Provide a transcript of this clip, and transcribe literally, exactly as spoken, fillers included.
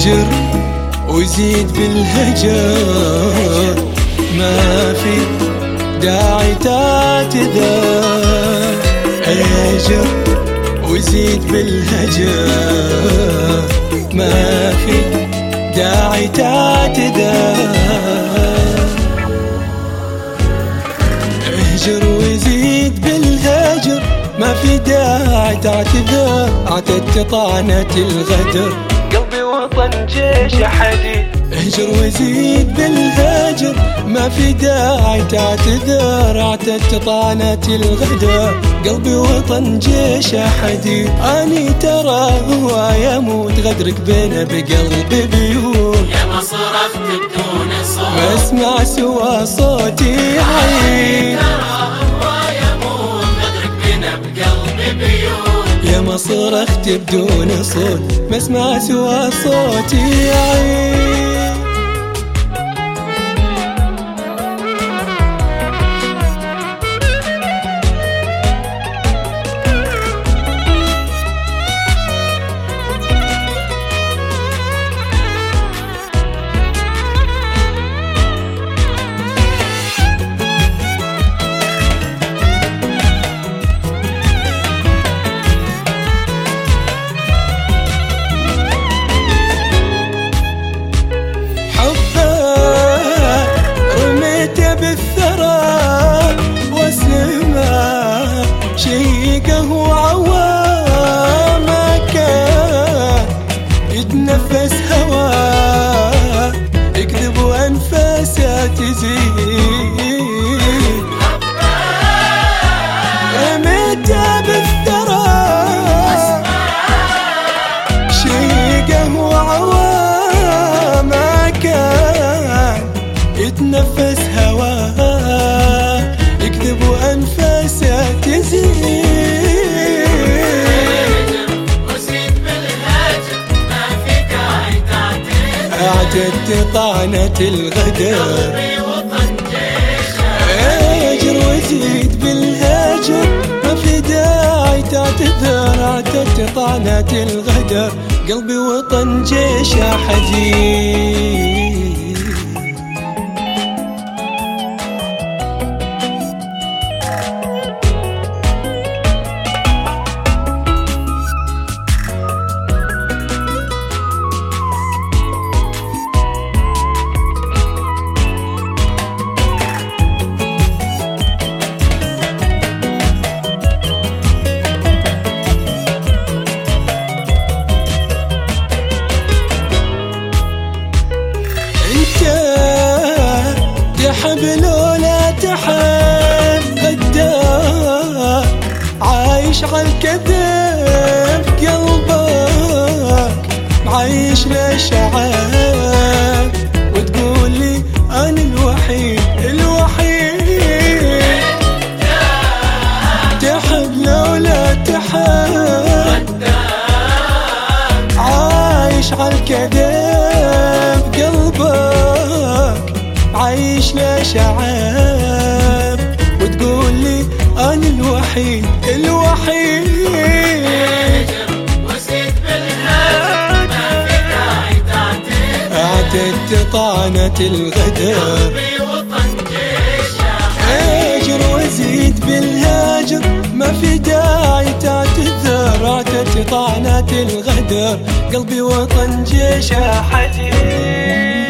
اهجر وزيد بالهجر، ما في داعي تعتذر. اهجر وزيد بالهجر، ما في داعي تعتذر. اهجر وزيد بالهجر، ما في داعي تعتذر. اعتدت طعنة الغدر، قلبي وطن جيش حديد. اهجر وزيد بالهجر، ما في داعي تعتذر. اعتدت طعنة الغدر، قلبي وطن جيش حديد. اني ترى هو يموت، غدرك بينا بقلبي بيوت. يا ما صرخت بدون صوت، ما اسمع سوى صوتي عيد. يا ما صرخت بدون صوت، ما اسمع سوى صوتي عيد. شيقه وعواه، ما كان يتنفس هواه. يكذب وانفاسه تزيد، رميته بالثرى. شيقه وعواه، ما كان يتنفس هواه. يكذب وانفاسه تزيد. اعتدت طعنة الغدر، اهجر وزيد بالهجر، ما في داعي تعتذر. اعتدت طعنة الغدر، قلبي وطن جيش حديد. تحب لولا تحب غدار، عايش عالكذب قلبك، عايش لشعاب. وتقول لي انا الوحيد الوحيد. تحب لولا تحب عايش عالكذب قلبك، عايش لشعاب. وتقول لي انا الوحيد الوحيد. وزيد بالهجر، ما في داعي تعتذر. اعتدت طعنة الغدر، قلبي وطن جيش اهجر وزيد بالهجر، ما في داعي تعتذر. اعتدت طعنة الغدر، قلبي وطن جيش حديد.